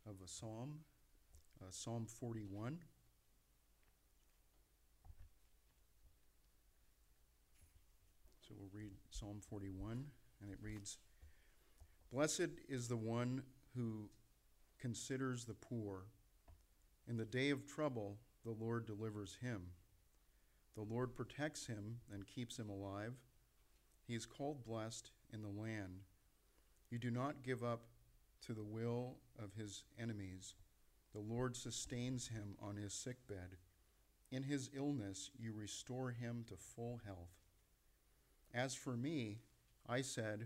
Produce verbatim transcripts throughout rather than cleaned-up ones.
of a psalm, uh, Psalm forty-one. So we'll read Psalm forty-one, and it reads, "Blessed is the one who considers the poor. In the day of trouble, the Lord delivers him. The Lord protects him and keeps him alive. He is called blessed in the land. You do not give up to the will of his enemies. The Lord sustains him on his sickbed. In his illness, you restore him to full health. As for me, I said,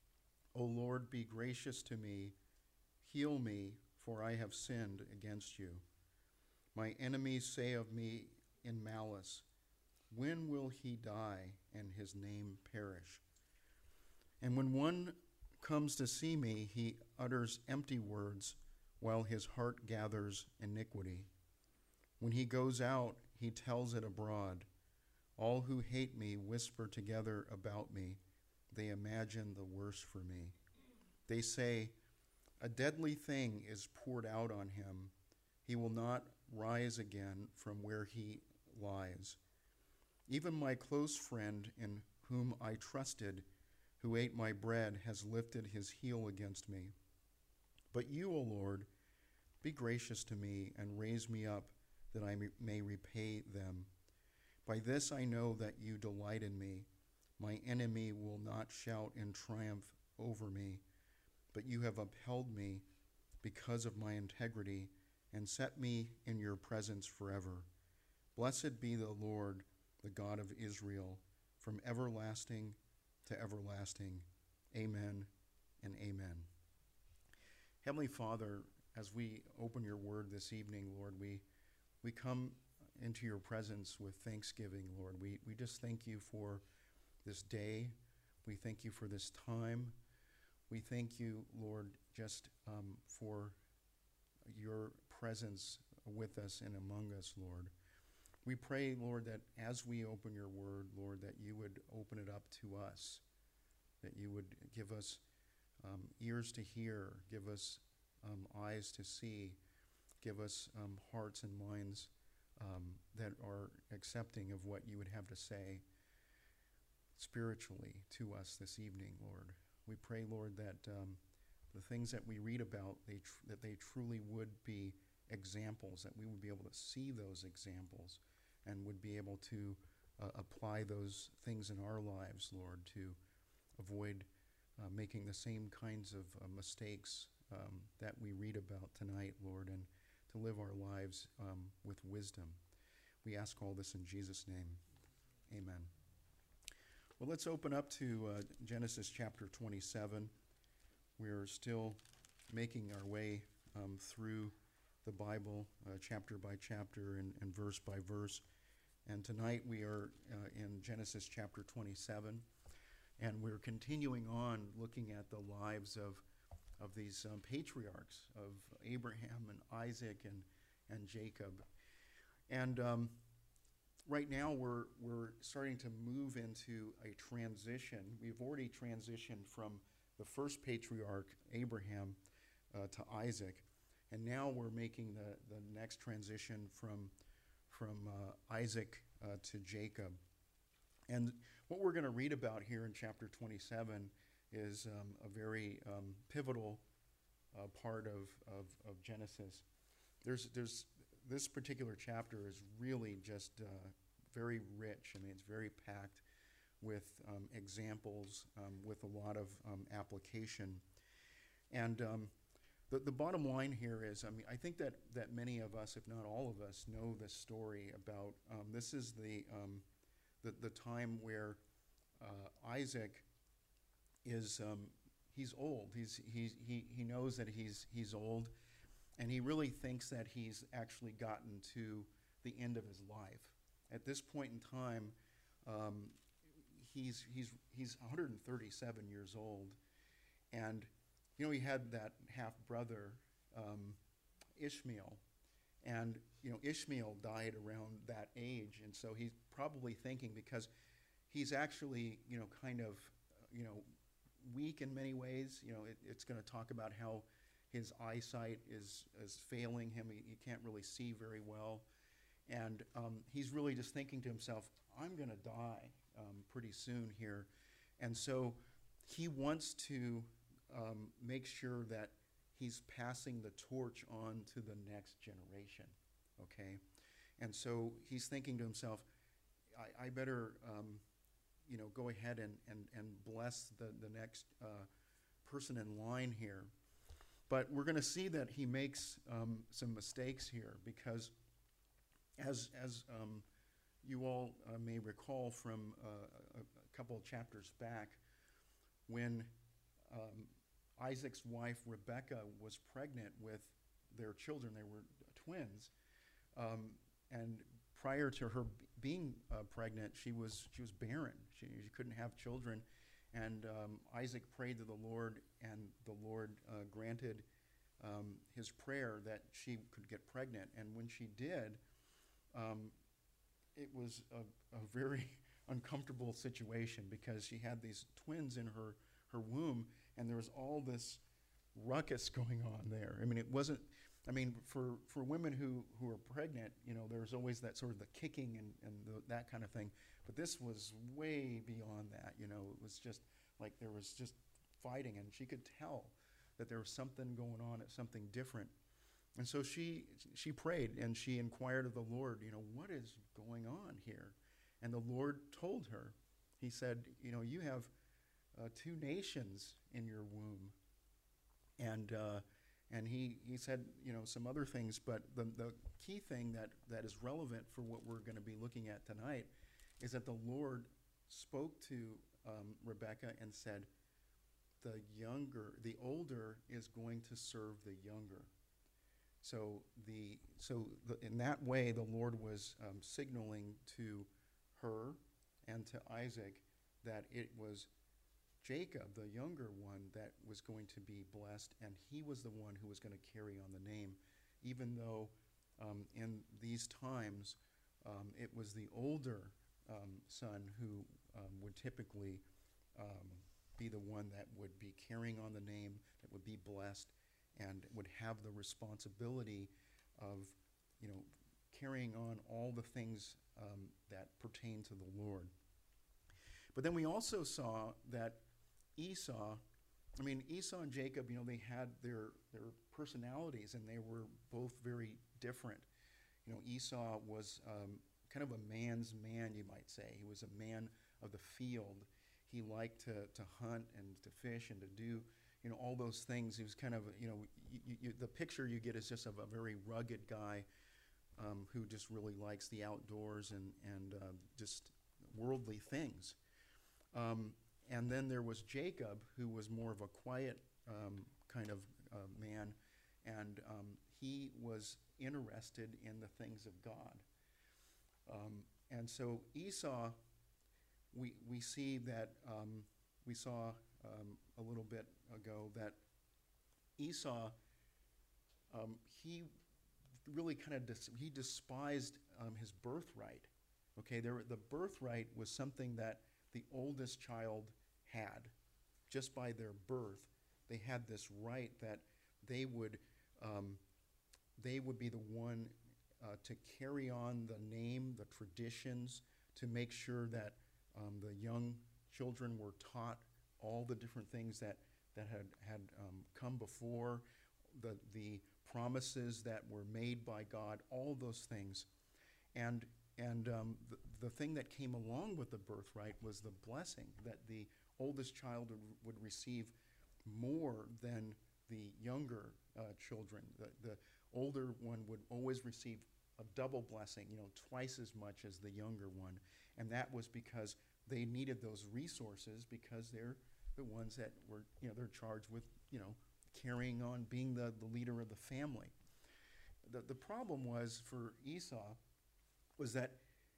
O Lord, be gracious to me. Heal me, for I have sinned against you. My enemies say of me in malice, when will he die and his name perish? And when one comes to see me, he utters empty words while his heart gathers iniquity. When he goes out, he tells it abroad. All who hate me whisper together about me. They imagine the worst for me. They say, a deadly thing is poured out on him. He will not rise again from where he lies. Even my close friend in whom I trusted, who ate my bread, has lifted his heel against me. But you, O Lord, be gracious to me and raise me up that I may repay them. By this I know that you delight in me. My enemy will not shout in triumph over me, but you have upheld me because of my integrity and set me in your presence forever. Blessed be the Lord, the God of Israel, from everlasting to everlasting. Amen and amen. Heavenly Father, as we open your word this evening, Lord, we we come into your presence with thanksgiving, Lord. We we just thank you for this day. We thank you for this time. We thank you, Lord, just um, for your presence with us and among us, Lord. We pray, Lord, that as we open your word, Lord, that you would open it up to us, that you would give us um, ears to hear, give us um, eyes to see, give us um, hearts and minds um, that are accepting of what you would have to say spiritually to us this evening, Lord. We pray, Lord, that um, the things that we read about, they tr- that they truly would be examples, that we would be able to see those examples and would be able to uh, apply those things in our lives, Lord, to avoid uh, making the same kinds of uh, mistakes um, that we read about tonight, Lord, and to live our lives um, with wisdom. We ask all this in Jesus' name. Amen. Well, let's open up to uh, Genesis chapter twenty-seven. We're still making our way um, through the Bible, uh, chapter by chapter and, and verse by verse. And tonight we are uh, in Genesis chapter twenty-seven, and we're continuing on looking at the lives of of these um, patriarchs, of Abraham and Isaac and and Jacob. And um, right now we're we're starting to move into a transition. We've already transitioned from the first patriarch, Abraham, uh, to Isaac. And now we're making the, the next transition from, from uh, Isaac uh, to Jacob. And what we're going to read about here in chapter twenty-seven is um, a very um, pivotal uh, part of, of, of Genesis. There's, there's, this particular chapter is really just uh, very rich. I mean, it's very packed with um, examples, um, with a lot of um, application. And um, the, the bottom line here is, I mean, I think that, that many of us, if not all of us, know this story about, um, this is the, um, the, the time where uh, Isaac is, um, he's old. He's, he's, he, he knows that he's, he's old, and he really thinks that he's actually gotten to the end of his life. At this point in time, um, he's he's he's one hundred thirty-seven years old, and you know he had that half brother um, Ishmael, and you know Ishmael died around that age, and so he's probably thinking, because he's actually you know kind of you know weak in many ways. You know it, it's going to talk about how his eyesight is, is failing him. He, he can't really see very well. And um, he's really just thinking to himself, I'm going to die um, pretty soon here. And so he wants to um, make sure that he's passing the torch on to the next generation, okay? And so he's thinking to himself, I, I better, um, you know, go ahead and, and, and bless the, the next uh, person in line here. But we're going to see that he makes um, some mistakes here, because as, as um, you all uh, may recall from uh, a, a couple of chapters back, when um, Isaac's wife Rebekah was pregnant with their children, they were twins, um, and prior to her b- being uh, pregnant, she was she was barren. She, she couldn't have children, and um, Isaac prayed to the Lord, and the Lord uh, granted um, his prayer that she could get pregnant. And when she did, um, it was a, a very uncomfortable situation, because she had these twins in her, her womb, and there was all this ruckus going on there. I mean, it wasn't, I mean, for, for women who, who are pregnant, you know, there's always that sort of the kicking and, and the, that kind of thing. But this was way beyond that, you know. It was just like there was just fighting, and she could tell that there was something going on, something different. And so she she prayed, and she inquired of the Lord, you know, what is going on here? And the Lord told her, he said, you know, you have uh, two nations in your womb. And uh, and he, he said, you know, some other things, but the, the key thing that, that is relevant for what we're going to be looking at tonight is that the Lord spoke to um, Rebekah and said, the younger, the older is going to serve the younger. So the so the, in that way, the Lord was um, signaling to her and to Isaac that it was Jacob, the younger one, that was going to be blessed, and he was the one who was going to carry on the name, even though um, in these times um, it was the older um, son who um, would typically um, be the one that would be carrying on the name, that would be blessed, and would have the responsibility of, you know, carrying on all the things um, that pertain to the Lord. But then we also saw that Esau, I mean, Esau and Jacob, you know, they had their their personalities, and they were both very different. You know, Esau was um, kind of a man's man, you might say. He was a man of the field. He liked to, to hunt and to fish and to do, you know, all those things. He was kind of, you know, you, you, the picture you get is just of a very rugged guy um, who just really likes the outdoors and, and uh, just worldly things. Um, and then there was Jacob, who was more of a quiet um, kind of uh, man, and um, he was interested in the things of God. Um, and so Esau, we we see that, um, we saw um, a little bit ago that Esau, um, he really kind of, dis- he despised um, his birthright. Okay, there, the birthright was something that the oldest child had. Just by their birth, they had this right that they would um, they would be the one uh, to carry on the name, the traditions, to make sure that um, the young children were taught all the different things that, that had, had um, come before, the, the promises that were made by God, all those things. And And um, the, the thing that came along with the birthright was the blessing, that the oldest child would, would receive more than the younger uh, children. The, the older one would always receive a double blessing, you know, twice as much as the younger one. And that was because they needed those resources, because they're the ones that were, you know, they're charged with, you know, carrying on, being the, the leader of the family. The, the problem was for Esau was that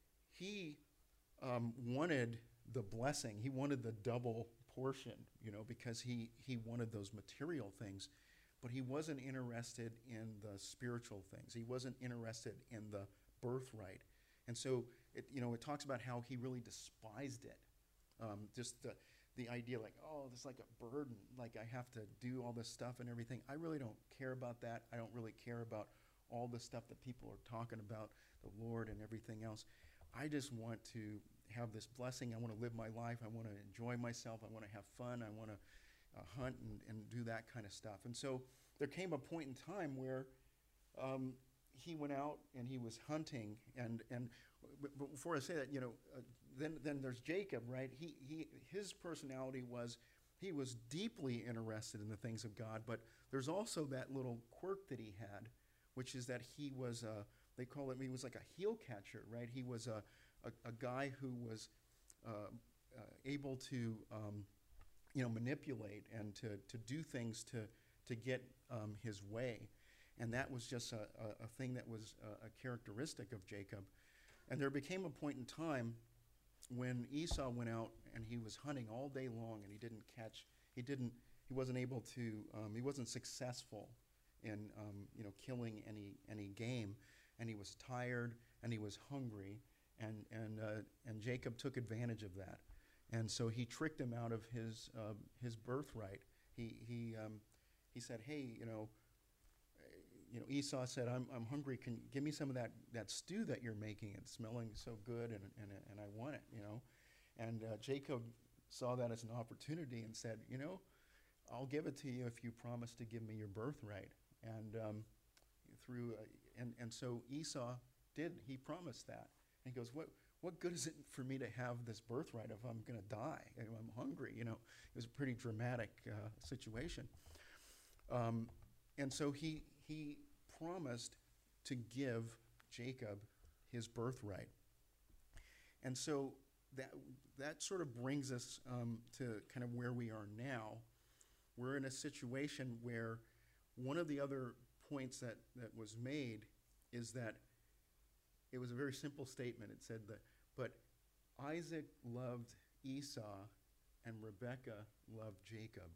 he um, wanted the blessing. He wanted the double portion, you know, because he, he wanted those material things, but he wasn't interested in the spiritual things. He wasn't interested in the birthright. And so, it, you know, it talks about how he really despised it. Um, just the, the idea like, oh, this is like a burden, like I have to do all this stuff and everything. I really don't care about that. I don't really care about all the stuff that people are talking about, the Lord and everything else. I just want to have this blessing. I want to live my life. I want to enjoy myself. I want to have fun. I want to uh, hunt and, and do that kind of stuff. And so there came a point in time where um, he went out and he was hunting. And, and but before I say that, you know, uh, then then there's Jacob, right? He he his personality was he was deeply interested in the things of God, but there's also that little quirk that he had, which is that he was a, they call it, he was like a heel catcher, right? He was a a, a guy who was uh, uh, able to um, you know manipulate and to to do things to to get um, his way, and that was just a, a, a thing that was a, a characteristic of Jacob. And there became a point in time when Esau went out and he was hunting all day long and he didn't catch, he didn't, he wasn't able to, um, he wasn't successful in, um, you know, killing any any game, and he was tired and he was hungry, and and uh, and Jacob took advantage of that, and so he tricked him out of his uh, his birthright. He he um, he said, hey, you know. You know, Esau said, I'm, I'm hungry. Can you give me some of that, that stew that you're making? It's smelling so good, and, and, and I want it, you know. And uh, Jacob saw that as an opportunity and said, you know, I'll give it to you if you promise to give me your birthright. And um, through, uh, and, and so Esau did, he promised that. And he goes, what, what good is it for me to have this birthright if I'm going to die? If I'm hungry, you know. It was a pretty dramatic uh, situation. Um, and so he... he promised to give Jacob his birthright. And so that that sort of brings us um, to kind of where we are now. We're in a situation where one of the other points that, that was made is that it was a very simple statement. It said that, but Isaac loved Esau and Rebekah loved Jacob.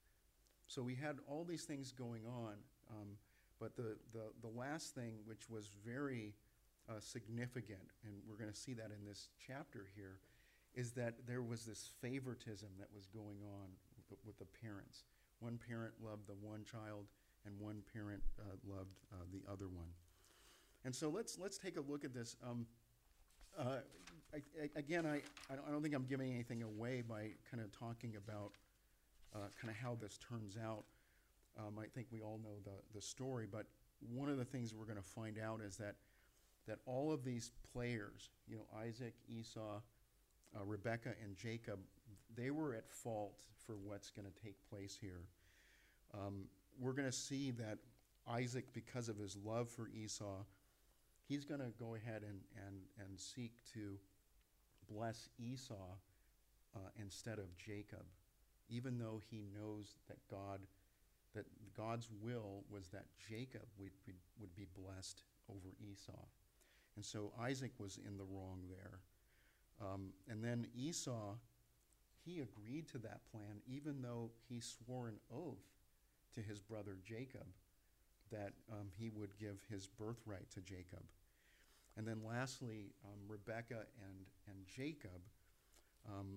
So we had all these things going on. Um, But the, the, the last thing, which was very uh, significant, and we're going to see that in this chapter here, is that there was this favoritism that was going on with the, with the parents. One parent loved the one child, and one parent uh, loved uh, the other one. And so let's let's take a look at this. Um, uh, I, I, again, I, I don't think I'm giving anything away by kind of talking about uh, kind of how this turns out. Um, I think we all know the, the story, but one of the things we're going to find out is that that all of these players, you know, Isaac, Esau, uh, Rebekah, and Jacob, they were at fault for what's going to take place here. Um, we're going to see that Isaac, because of his love for Esau, he's going to go ahead and, and, and seek to bless Esau uh, instead of Jacob, even though he knows that God that God's will was that Jacob would be, would be blessed over Esau. And so Isaac was in the wrong there. Um, and then Esau, he agreed to that plan, even though he swore an oath to his brother Jacob that um, he would give his birthright to Jacob. And then lastly, um, Rebekah and, and Jacob, um,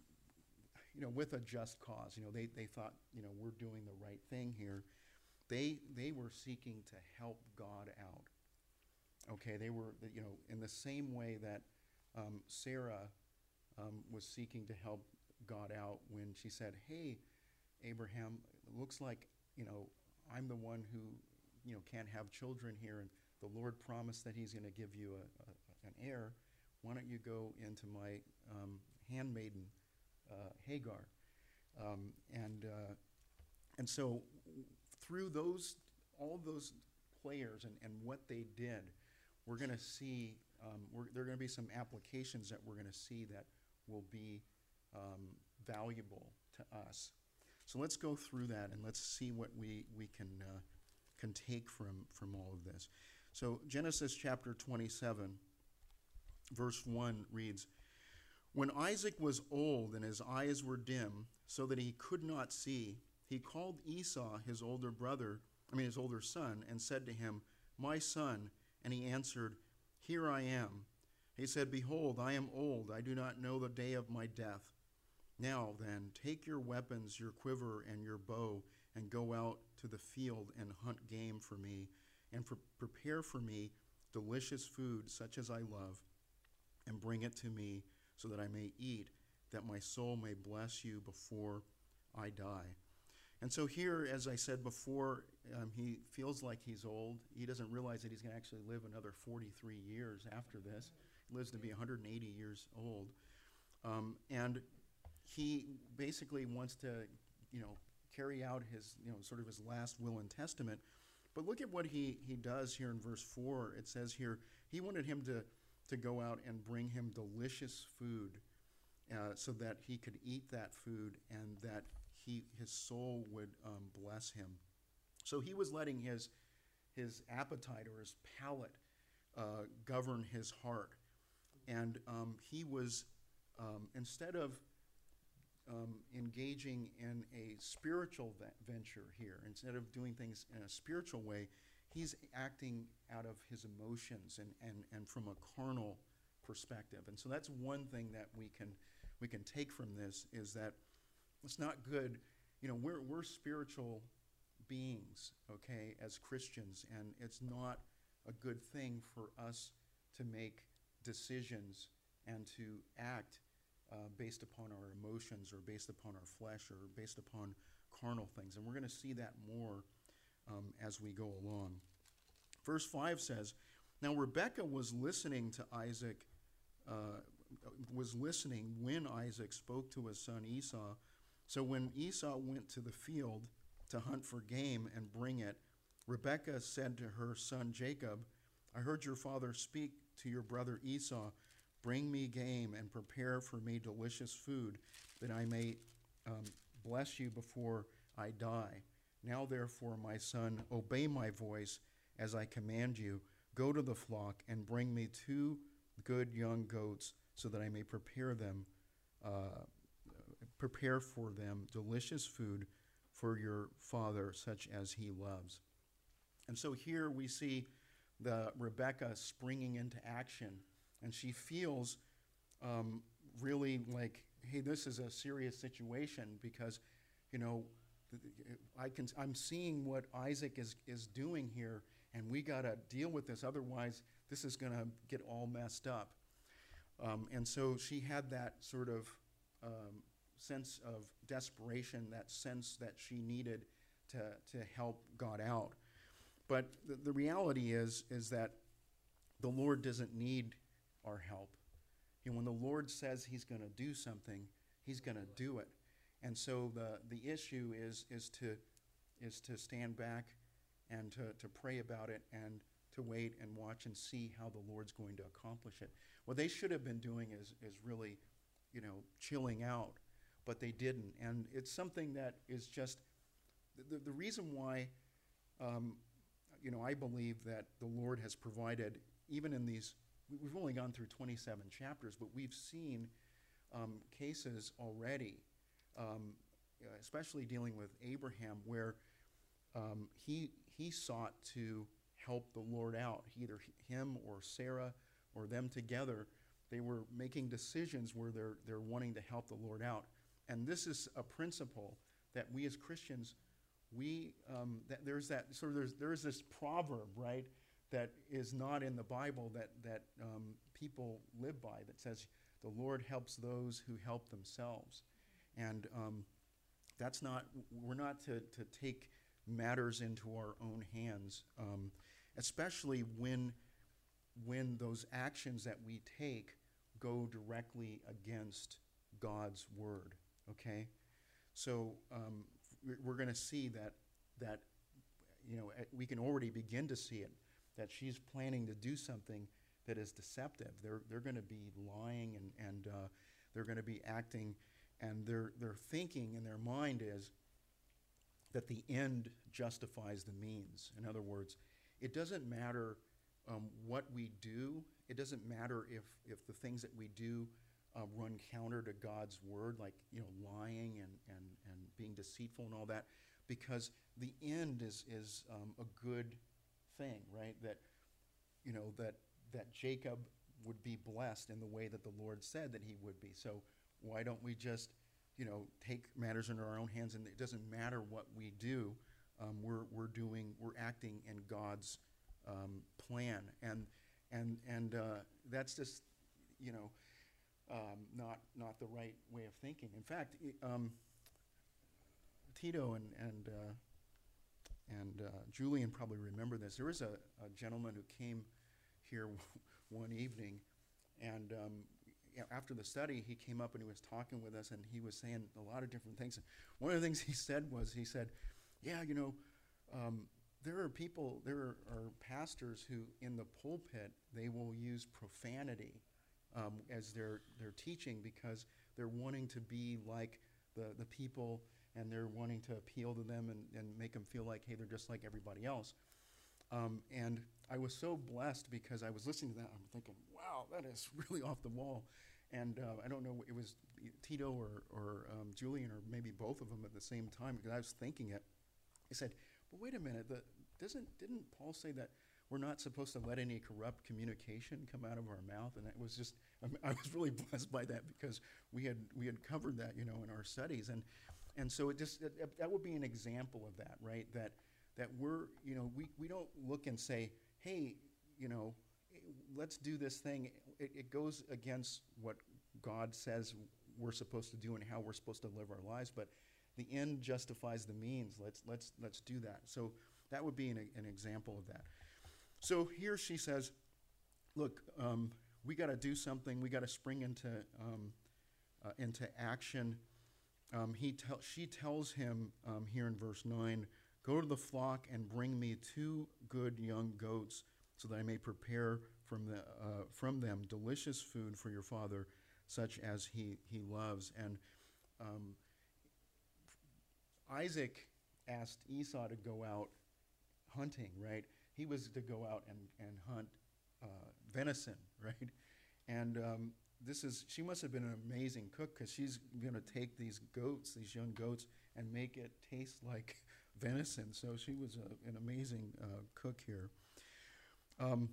you know, with a just cause. You know, they, they thought, you know, we're doing the right thing here. They they were seeking to help God out. Okay, they were, you know, in the same way that um, Sarah um, was seeking to help God out when she said, hey, Abraham, it looks like, you know, I'm the one who, you know, can't have children here, and the Lord promised that he's going to give you a, a, an heir. Why don't you go into my um, handmaiden, Uh, Hagar, um, and uh, and so through those all those players and, and what they did, we're going to see um, we're, there are going to be some applications that we're going to see that will be um, valuable to us. So let's go through that and let's see what we we can uh, can take from from all of this. So Genesis chapter twenty-seven, verse one reads, when Isaac was old and his eyes were dim, so that he could not see, he called Esau, his older brother, I mean his older son, and said to him, my son. And he answered, here I am. He said, behold, I am old. I do not know the day of my death. Now then, take your weapons, your quiver, and your bow, and go out to the field and hunt game for me, and pre- prepare for me delicious food such as I love, and bring it to me so that I may eat, that my soul may bless you before I die. And so here, as I said before, um, he feels like he's old. He doesn't realize that he's going to actually live another forty-three years after this. He lives to be one hundred eighty years old. Um, and he basically wants to, you know, carry out his, you know, sort of his last will and testament. But look at what he, he does here in verse four. It says here, he wanted him to, to go out and bring him delicious food uh, so that he could eat that food and that he his soul would um, bless him. So he was letting his, his appetite or his palate uh, govern his heart. And um, he was, um, instead of Um, engaging in a spiritual ve- venture here. Instead of doing things in a spiritual way, he's acting out of his emotions and, and, and from a carnal perspective. And so that's one thing that we can we can take from this, is that it's not good. You know, we're we're spiritual beings, okay, as Christians, and it's not a good thing for us to make decisions and to act Uh, based upon our emotions or based upon our flesh or based upon carnal things. And we're going to see that more um, as we go along. Verse five says, now Rebekah was listening to Isaac, uh, was listening when Isaac spoke to his son Esau. So when Esau went to the field to hunt for game and bring it, Rebekah said to her son Jacob, I heard your father speak to your brother Esau, bring me game and prepare for me delicious food, that I may um, bless you before I die. Now, therefore, my son, obey my voice as I command you. Go to the flock and bring me two good young goats, so that I may prepare them, uh, prepare for them delicious food for your father, such as he loves. And so here we see the Rebekah springing into action. And she feels um, really like, hey, this is a serious situation, because, you know, I can, I'm seeing what Isaac is, is doing here, and we got to deal with this. Otherwise, this is going to get all messed up. Um, and so she had that sort of um, sense of desperation, that sense that she needed to, to help God out. But the, the reality is, is that the Lord doesn't need our help. And when the Lord says he's going to do something, he's going to do it. And so the, the issue is, is, to, is to stand back and to, to pray about it and to wait and watch and see how the Lord's going to accomplish it. What they should have been doing is, is really, you know, chilling out, but they didn't. And it's something that is just, the, the reason why, um, you know, I believe that the Lord has provided, even in these, we've only gone through twenty-seven chapters, but we've seen um, cases already, um, especially dealing with Abraham, where um, he he sought to help the Lord out. Either him or Sarah or them together, they were making decisions where they're they're wanting to help the Lord out. And this is a principle that we as Christians, we um, that there's that sort of there's there's this proverb, right, that is not in the Bible, that, that um, people live by, that says the Lord helps those who help themselves. And um, that's not, we're not to, to take matters into our own hands, um, especially when, when those actions that we take go directly against God's word, okay? So um, we're going to see that, that, you know, we can already begin to see it, that she's planning to do something that is deceptive. They're they're going to be lying and and uh, they're going to be acting, and their their thinking in their mind is that the end justifies the means. In other words, it doesn't matter um, what we do. It doesn't matter if if the things that we do uh, run counter to God's word, like, you know, lying and and and being deceitful and all that, because the end is is um, a good thing, right? That, you know, that that Jacob would be blessed in the way that the Lord said that he would be. So why don't we just you know, take matters into our own hands, and it doesn't matter what we do. Um, we're we're doing we're acting in God's um, plan, and and and uh, that's just, you know, um, not not the right way of thinking. In fact, um, Tito and and uh, and uh, Julian probably remember this. There was a, a gentleman who came here one evening, and um, after the study, he came up and he was talking with us, and he was saying a lot of different things. One of the things he said was, he said, yeah, you know, um, there are people, there are, are pastors who in the pulpit, they will use profanity um, as their, their teaching, because they're wanting to be like the, the people, and they're wanting to appeal to them and, and make them feel like, hey, they're just like everybody else. Um, and I was so blessed because I was listening to that. I'm thinking, wow, that is really off the wall. And uh, I don't know, it was Tito or, or um, Julian, or maybe both of them at the same time, because I was thinking it. I said, but wait a minute, the, doesn't didn't Paul say that we're not supposed to let any corrupt communication come out of our mouth? And it was just, I, mean, I was really blessed by that, because we had we had covered that, you know, in our studies. And and so it just, it, that would be an example of that, right? That that we're, you know, we, we don't look and say, hey, you know, let's do this thing. It, it goes against what God says we're supposed to do and how we're supposed to live our lives, but the end justifies the means. Let's let's let's do that. So that would be an, an example of that. So here she says, look, um, we got to do something. We got to spring into um, uh, into action. Um, he tell, she tells him um, here in verse nine, go to the flock and bring me two good young goats, so that I may prepare from the uh, from them delicious food for your father, such as he he loves. And um, Isaac asked Esau to go out hunting, right? He was to go out and and hunt uh, venison, right? And um, this is, she must have been an amazing cook, because she's going to take these goats, these young goats, and make it taste like venison. So she was a, an amazing uh, cook here. Um,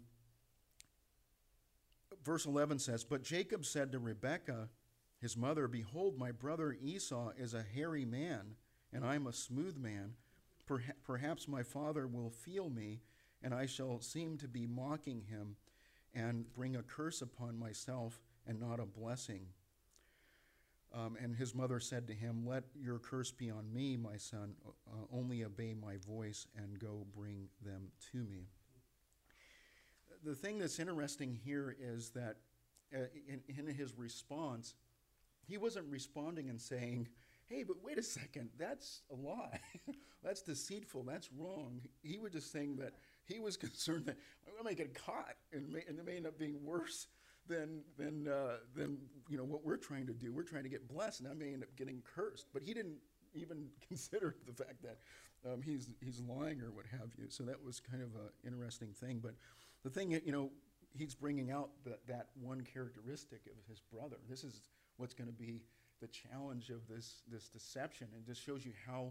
verse eleven says, but Jacob said to Rebekah, his mother, behold, my brother Esau is a hairy man, and I am a smooth man. Perha- perhaps my father will feel me, and I shall seem to be mocking him, and bring a curse upon myself and not a blessing. Um, and his mother said to him, let your curse be on me, my son. Uh, only obey my voice and go bring them to me. The thing that's interesting here is that uh, in, in his response, he wasn't responding and saying, hey, but wait a second, that's a lie. That's deceitful, that's wrong. He was just saying that he was concerned that I'm going to get caught, and, may, and it may end up being worse than than uh, than you know what we're trying to do. We're trying to get blessed, and I may end up getting cursed. But he didn't even consider the fact that um, he's he's lying or what have you. So that was kind of an interesting thing. But the thing, you know, he's bringing out that that one characteristic of his brother. This is what's going to be the challenge of this this deception, and just shows you how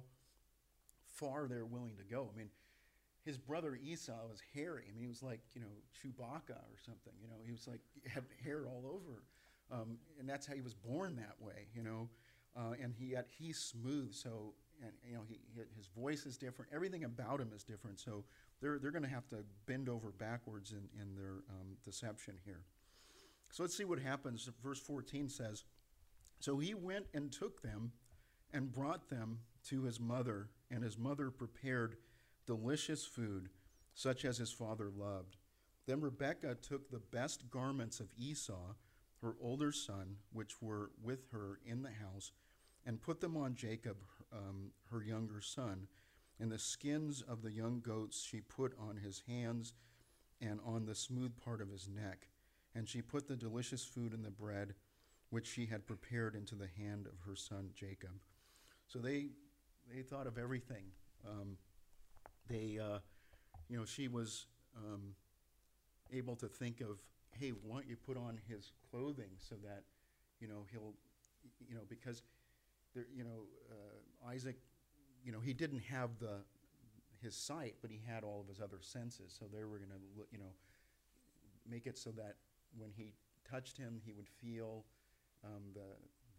far they're willing to go. I mean, his brother Esau was hairy. I mean, he was like, you know, Chewbacca or something. You know, he was like, had hair all over. Um, and that's how he was born that way, you know. Uh, and he had, he's smooth, so, and, you know, he, he, his voice is different. Everything about him is different. So they're they're going to have to bend over backwards in, in their um, deception here. So let's see what happens. Verse fourteen says, so he went and took them and brought them to his mother, and his mother prepared delicious food, such as his father loved. Then Rebekah took the best garments of Esau, her older son, which were with her in the house, and put them on Jacob, um, her younger son. And the skins of the young goats she put on his hands and on the smooth part of his neck. And she put the delicious food and the bread, which she had prepared, into the hand of her son Jacob. So they they thought of everything. Um, They, uh, you know, she was um, able to think of, hey, why don't you put on his clothing so that, you know, he'll, you know, because, there, you know, uh, Isaac, you know, he didn't have the his sight, but he had all of his other senses. So they were going to, you know, make it so that when he touched him, he would feel um, the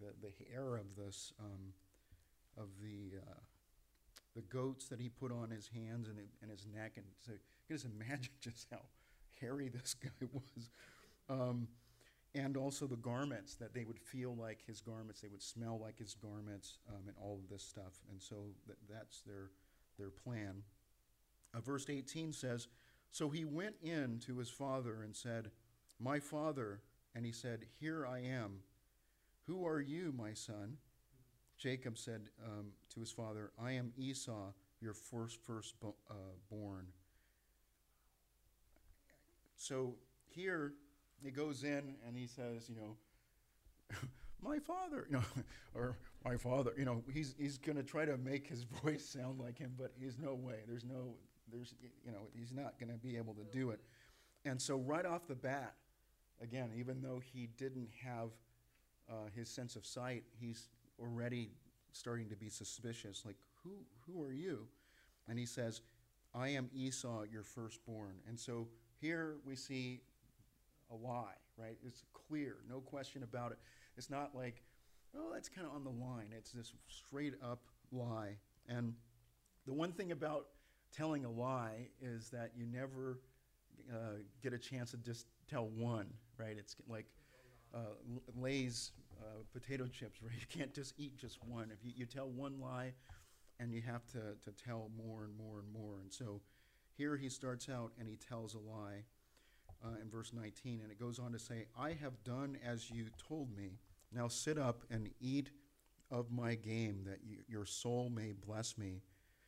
the, the hair of this, um, of the uh, the goats that he put on his hands and, and his neck, and so you can just imagine just how hairy this guy was. Um, and also the garments, that they would feel like his garments, they would smell like his garments, um, and all of this stuff. And so th- that's their their plan. Uh, verse eighteen says, "So he went in to his father and said, 'My father,' and he said, 'Here I am. Who are you, my son?' Jacob said um, to his father, 'I am Esau, your first first bo- uh, born.'" So here he goes in and he says, you know, "My father," you know, or "My father," you know, he's he's going to try to make his voice sound like him, but he's no way. There's no, there's, you know, he's not going to be able to do it. And so right off the bat, again, even though he didn't have uh, his sense of sight, he's already starting to be suspicious. Like, who who are you? And he says, "I am Esau, your firstborn." And so here we see a lie, right? It's clear, no question about it. It's not like, oh, that's kind of on the line. It's this straight up lie. And the one thing about telling a lie is that you never uh, get a chance to just tell one, right? It's like uh, Lay's uh, potato chips, right? You can't just eat just one. If you, you tell one lie, and you have to, to tell more and more and more. And so here he starts out and he tells a lie uh, in verse nineteen, and it goes on to say, "I have done as you told me. Now sit up and eat of my game, that you, your soul may bless me."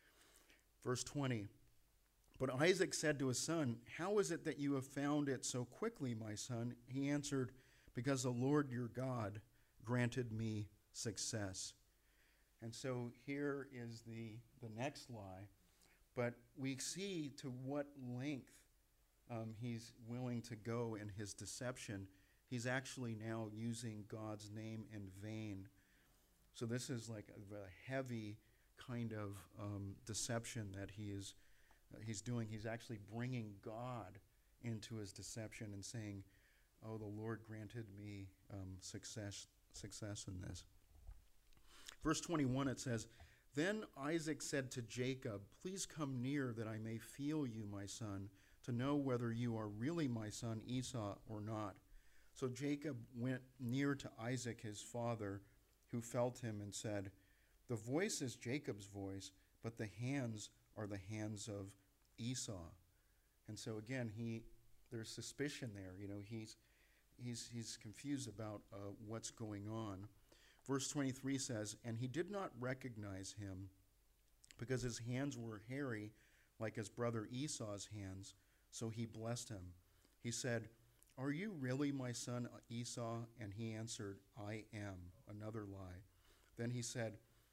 Verse twenty, "But Isaac said to his son, 'How is it that you have found it so quickly, my son?' He answered, 'Because the Lord your God granted me success.'" And so here is the, the next lie. But we see to what length um, he's willing to go in his deception. He's actually now using God's name in vain. So this is like a, a heavy kind of um, deception that he is uh, he's doing. He's actually bringing God into his deception and saying, "Oh, the Lord granted me um, success success in this." Verse twenty-one, it says, "Then Isaac said to Jacob, 'Please come near that I may feel you, my son, to know whether you are really my son Esau or not.' So Jacob went near to Isaac his father, who felt him and said, 'The voice is Jacob's voice, but the hands are the hands of Esau.'" And so again, he there's suspicion there. You know, he's he's he's confused about uh, what's going on. Verse twenty-three says, "And he did not recognize him, because his hands were hairy like his brother Esau's hands, so he blessed him. He said, 'Are you really my son Esau?' And he answered, 'I am.'" Another lie. Then he said,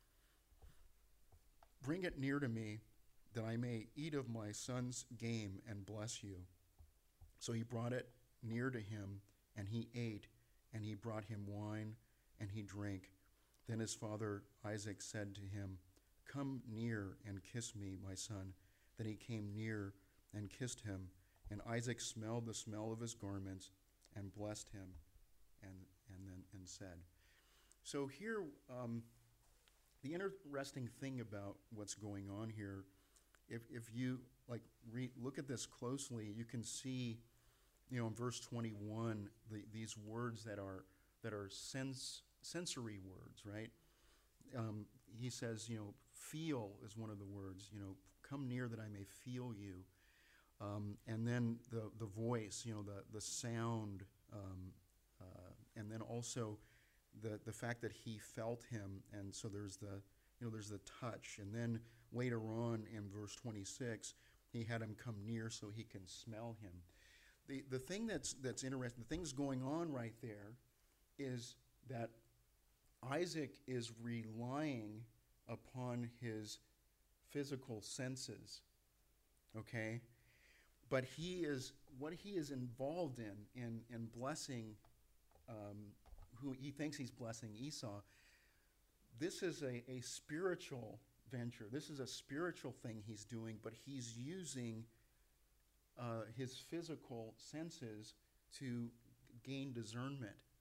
"Bring it near to me, that I may eat of my son's game and bless you." So he brought it near to him, and he ate, and he brought him wine, and he drank. Then his father Isaac said to him, "Come near and kiss me, my son." Then he came near and kissed him, and Isaac smelled the smell of his garments and blessed him, and and then and said. So here, um, the interesting thing about what's going on here, if if you like re- look at this closely, you can see, you know, in verse twenty-one, the, these words that are that are sense sensory words, right? Um, he says, you know, feel is one of the words. You know, come near that I may feel you. Um, and then the the voice, you know, the the sound, um, uh, and then also the the fact that he felt him, and so there's the you know there's the touch, and then later on in verse twenty-six, he had him come near so he can smell him. The the thing that's that's interesting, the thing's going on right there, is that Isaac is relying upon his physical senses, okay? But he is, what he is involved in, in, in blessing, um, who he thinks he's blessing Esau, this is a, a spiritual venture. This is a spiritual thing he's doing, but he's using uh, his physical senses to gain discernment.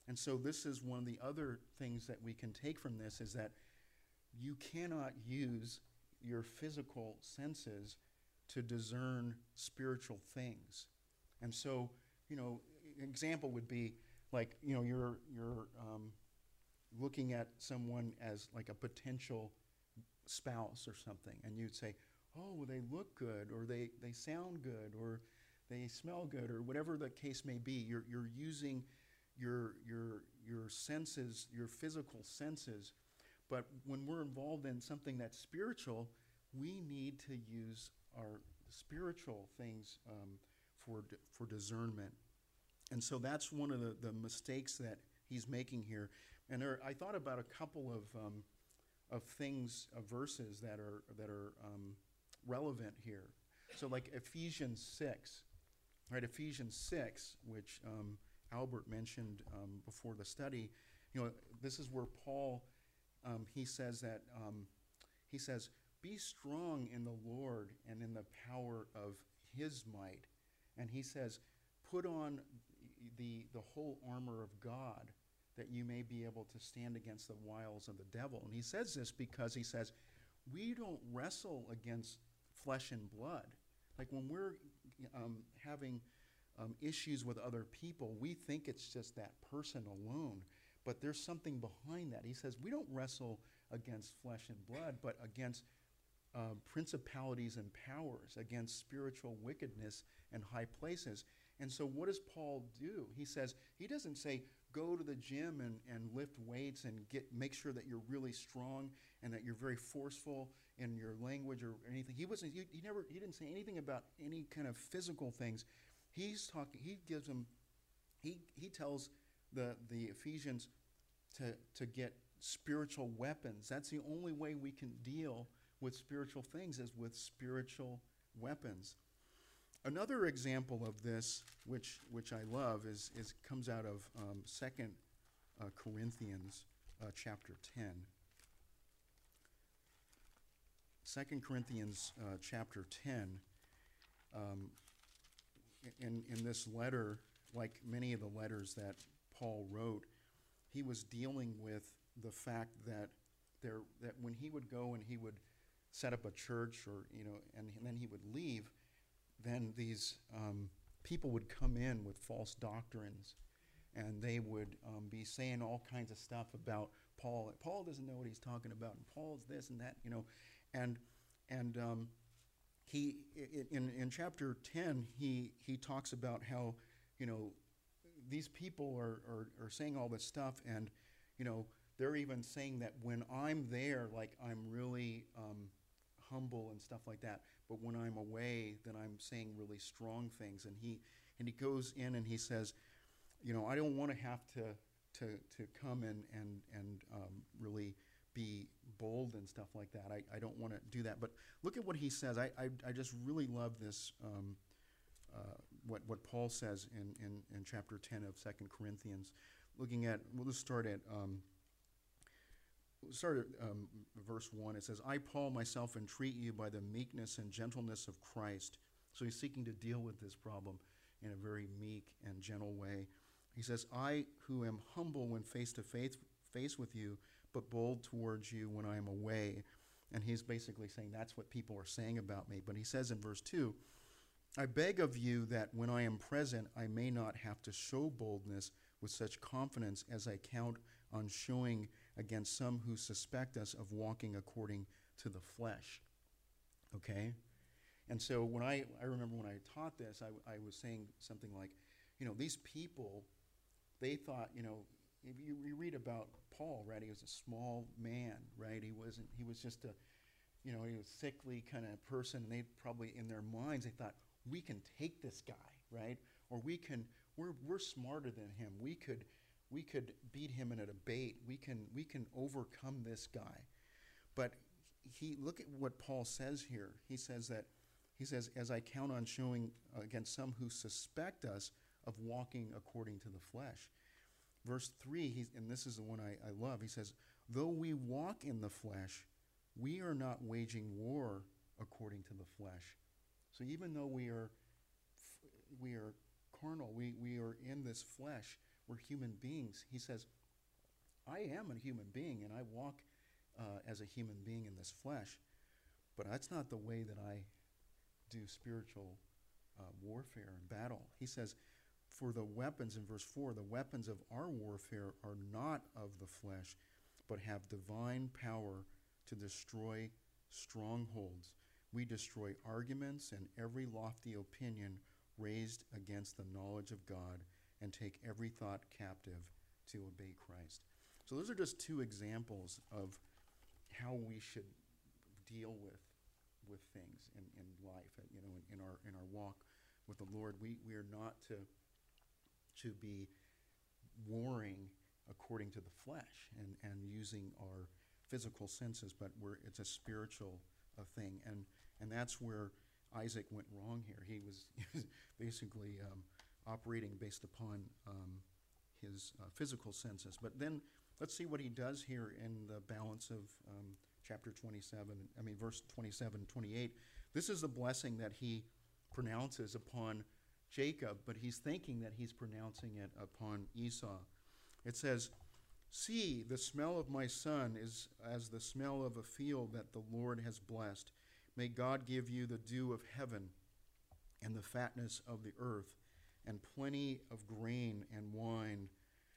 And so this is one of the other things that we can take from this, is that you cannot use your physical senses to discern spiritual things. And so, you know, an example would be like, you know, you're you're um, looking at someone as like a potential spouse or something, and you'd say, oh, well, they look good, or they, they sound good, or they smell good, or whatever the case may be. You're you're using your your your senses, your physical senses. But when we're involved in something that's spiritual, we need to use our spiritual things um, for for discernment. And so that's one of the, the mistakes that he's making here. And there, I thought about a couple of um, of things, of verses that are that are um, relevant here. So like Ephesians six, right? Ephesians six, which um, Albert mentioned um, before the study. You know, this is where Paul um, he says that um, he says, "Be strong in the Lord and in the power of His might," and he says, "Put on the the whole armor of God, that you may be able to stand against the wiles of the devil." And he says this because he says, we don't wrestle against flesh and blood. Like when we're um, having um, issues with other people, we think it's just that person alone. But there's something behind that. He says we don't wrestle against flesh and blood, but against uh, principalities and powers, against spiritual wickedness in high places. And so what does Paul do? He says, he doesn't say, go to the gym and, and lift weights and get make sure that you're really strong and that you're very forceful in your language or anything. He wasn't. He, he never. He didn't say anything about any kind of physical things. He's talking. He gives them. He he tells the the Ephesians to to get spiritual weapons. That's the only way we can deal with spiritual things, is with spiritual weapons. Another example of this, which which I love, is is comes out of um, Second uh, Corinthians uh, chapter ten. Second Corinthians uh, chapter ten. Um, in in this letter, like many of the letters that Paul wrote, he was dealing with the fact that there that when he would go and he would set up a church, or you know, and, and then he would leave, then these um, people would come in with false doctrines, and they would um, be saying all kinds of stuff about Paul. Paul doesn't know what he's talking about, and Paul's this and that, you know, and and um, he in in chapter ten he he talks about how, you know, these people are are, are saying all this stuff, and you know, they're even saying that when I'm there, like I'm really um, humble and stuff like that. But when I'm away, then I'm saying really strong things. And he and he goes in and he says, you know, I don't want to have to to to come and and and um, really be bold and stuff like that. I, I don't want to do that. But look at what he says. I I, I just really love this. Um, uh, what what Paul says in, in in chapter ten of Second Corinthians. Looking at, we'll just start at. Um, We'll start at um, verse one. It says, I, Paul, myself entreat you by the meekness and gentleness of Christ. So he's seeking to deal with this problem in a very meek and gentle way. He says, I, who am humble when face to face, face with you, but bold towards you when I am away. And he's basically saying that's what people are saying about me. But he says in verse two, I beg of you that when I am present, I may not have to show boldness with such confidence as I count on showing against some who suspect us of walking according to the flesh. Okay? And so when I, I remember when I taught this, I, I was saying something like, you know, these people, they thought, you know, if you, you read about Paul, right? He was a small man, right? He wasn't, he was just a, you know, he was a sickly kind of person, and they probably, in their minds, they thought, we can take this guy, right? Or we can, we're we're smarter than him. We could, we could beat him in a debate. We can we can overcome this guy. But he look at what Paul says here. He says that he says, as I count on showing against some who suspect us of walking according to the flesh. Verse three, he's, and this is the one I, I love. He says, though we walk in the flesh, we are not waging war according to the flesh. So even though we are we are carnal, we, we are in this flesh, we're human beings. He says, I am a human being, and I walk uh, as a human being in this flesh, but that's not the way that I do spiritual uh, warfare and battle. He says, for the weapons, in verse four, the weapons of our warfare are not of the flesh, but have divine power to destroy strongholds. We destroy arguments and every lofty opinion raised against the knowledge of God, and take every thought captive to obey Christ. So those are just two examples of how we should deal with with things in, in life, you know, in, in our in our walk with the Lord. We we are not to to be warring according to the flesh and, and using our physical senses, but we're it's a spiritual uh, thing, and and that's where Isaac went wrong here. He was, he was basically um, operating based upon um, his uh, physical senses. But then let's see what he does here in the balance of um, chapter twenty-seven, I mean verse twenty-seven, twenty-eight. This is the blessing that he pronounces upon Jacob, but he's thinking that he's pronouncing it upon Esau. It says, see, the smell of my son is as the smell of a field that the Lord has blessed. May God give you the dew of heaven and the fatness of the earth, and plenty of grain and wine.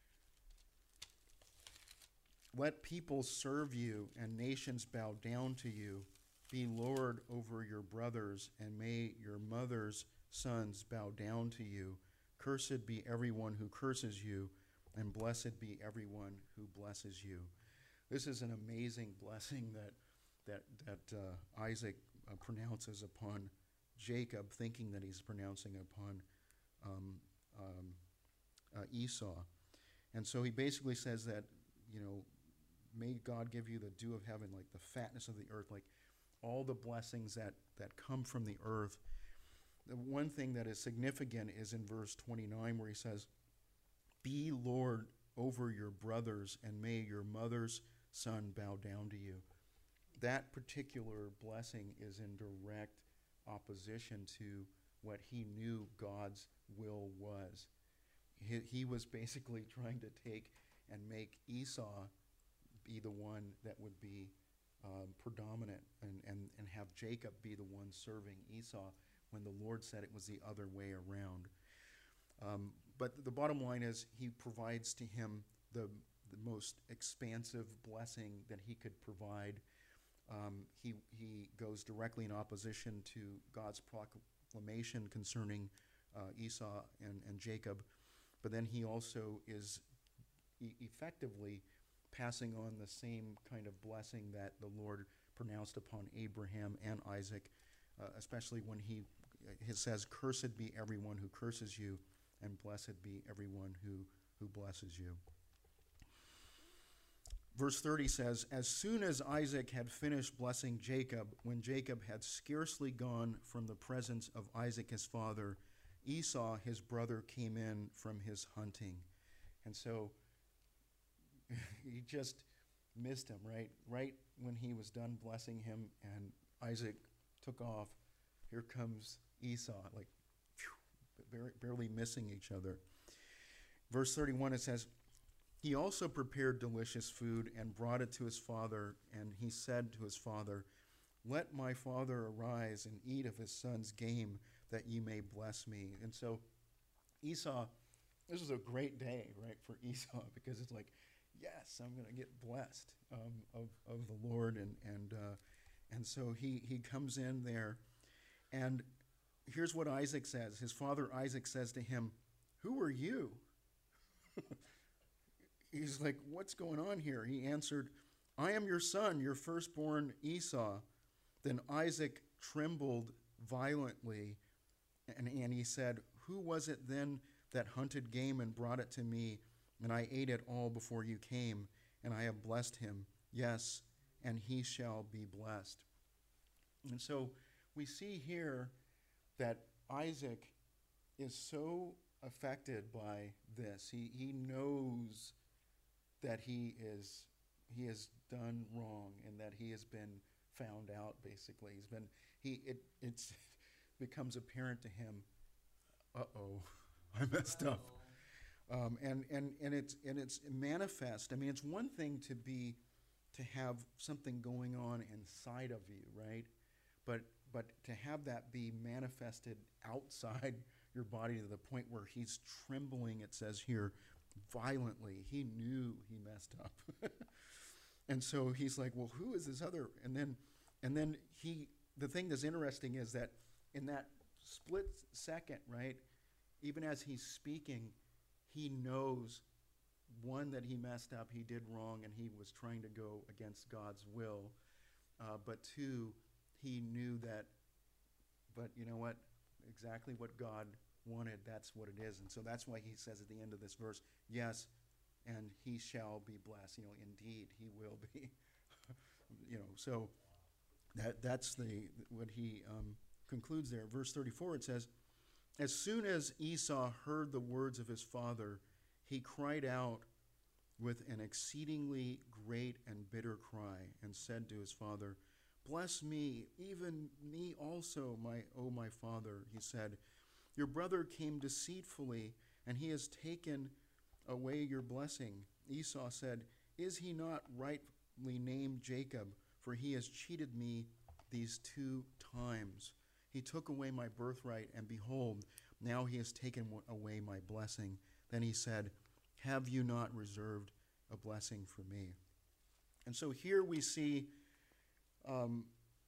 Let people serve you and nations bow down to you. Be Lord over your brothers, and may your mother's sons bow down to you. Cursed be everyone who curses you, and blessed be everyone who blesses you. This is an amazing blessing that that that uh, Isaac uh, pronounces upon Jacob, thinking that he's pronouncing upon um, um, uh, Esau. And so he basically says that, you know, may God give you the dew of heaven, like the fatness of the earth, like all the blessings that, that come from the earth. The one thing that is significant is in verse twenty-nine, where he says, be Lord over your brothers, and may your mother's son bow down to you. That particular blessing is in direct opposition to what he knew God's will was. He, he was basically trying to take and make Esau be the one that would be um, predominant and, and, and have Jacob be the one serving Esau, when the Lord said it was the other way around. Um, but the bottom line is, he provides to him the, the most expansive blessing that he could provide. Um, he, he goes directly in opposition to God's proclamation concerning uh, Esau and, and Jacob, but then he also is e- effectively passing on the same kind of blessing that the Lord pronounced upon Abraham and Isaac, uh, especially when he, he says, cursed be everyone who curses you, and blessed be everyone who, who blesses you. Verse thirty says, as soon as Isaac had finished blessing Jacob, when Jacob had scarcely gone from the presence of Isaac his father, Esau his brother came in from his hunting. And so he just missed him, right? Right when he was done blessing him and Isaac took off, here comes Esau, like phew, barely missing each other. Verse thirty-one, it says, he also prepared delicious food and brought it to his father, and he said to his father, let my father arise and eat of his son's game, that ye may bless me. And so Esau, this is a great day, right, for Esau, because it's like, yes, I'm going to get blessed um, of, of the Lord. And and uh, and so he, he comes in there, and here's what Isaac says. His father Isaac says to him, who are you? He's like, what's going on here? He answered, I am your son, your firstborn Esau. Then Isaac trembled violently, and, and he said, who was it then that hunted game and brought it to me? And I ate it all before you came, and I have blessed him. Yes, and he shall be blessed. And so we see here that Isaac is so affected by this. He he knows that he is he has done wrong, and that he has been found out. Basically, he's been he it it's becomes apparent to him. Uh oh, I messed up. Um, and, and, and it's and it's manifest. I mean, it's one thing to be to have something going on inside of you, right? But but to have that be manifested outside your body to the point where he's trembling, it says here, violently. He knew he messed up. And so he's like, well, who is this other? And then and then he the thing that's interesting is that in that split second, right, even as he's speaking, he knows, one, that he messed up, he did wrong, and he was trying to go against God's will. Uh, but two, he knew that, but you know what? Exactly what God wanted, that's what it is. And so that's why he says at the end of this verse, yes, and he shall be blessed. You know, indeed, he will be. You know, so that that's the what he um, concludes there. Verse thirty-four, it says, as soon as Esau heard the words of his father, he cried out with an exceedingly great and bitter cry and said to his father, bless me, even me also, my O my father. He said, your brother came deceitfully, and he has taken away your blessing. Esau said, is he not rightly named Jacob? For he has cheated me these two times. He took away my birthright, and behold, now he has taken away my blessing. Then he said, have you not reserved a blessing for me? And so here we see um,